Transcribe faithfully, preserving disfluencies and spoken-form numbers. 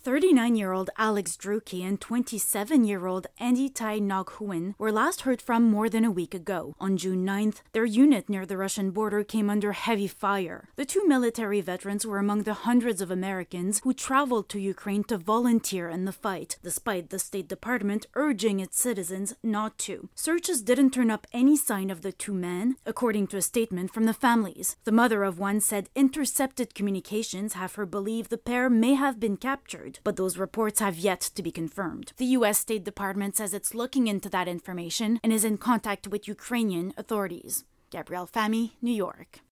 thirty-nine-year-old Alex Druki and twenty-seven-year-old Andy Tai Noghuin were last heard from more than a week ago. On June ninth, their unit near the Russian border came under heavy fire. The two military veterans were among the hundreds of Americans who traveled to Ukraine to volunteer in the fight, despite the State Department urging its citizens not to. Searches didn't turn up any sign of the two men, according to a statement from the families. The mother of one said intercepted communications have her believe the pair may have been captured, but those reports have yet to be confirmed. The U S State Department says it's looking into that information and is in contact with Ukrainian authorities. Gabrielle Fahmy, New York.